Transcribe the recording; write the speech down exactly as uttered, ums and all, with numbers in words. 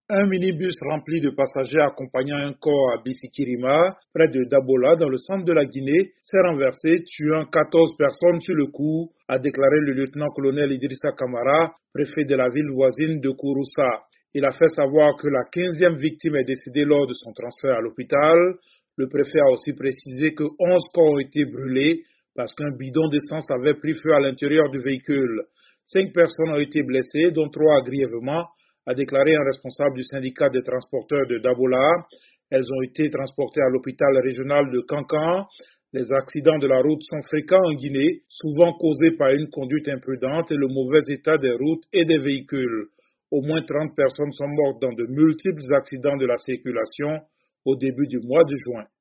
Un minibus rempli de passagers accompagnant un corps à Bissikirima, près de Dabola, dans le centre de la Guinée, s'est renversé, tuant quatorze personnes sur le coup, a déclaré le lieutenant-colonel Idrissa Kamara, préfet de la ville voisine de Kouroussa. Il a fait savoir que la quinzième victime est décédée lors de son transfert à l'hôpital. Le préfet a aussi précisé que onze corps ont été brûlés parce qu'un bidon d'essence avait pris feu à l'intérieur du véhicule. Cinq personnes ont été blessées, dont trois grièvement, a déclaré un responsable du syndicat des transporteurs de Dabola. Elles ont été transportées à l'hôpital régional de Kankan. Les accidents de la route sont fréquents en Guinée, souvent causés par une conduite imprudente et le mauvais état des routes et des véhicules. Au moins trente personnes sont mortes dans de multiples accidents de la circulation au début du mois de juin.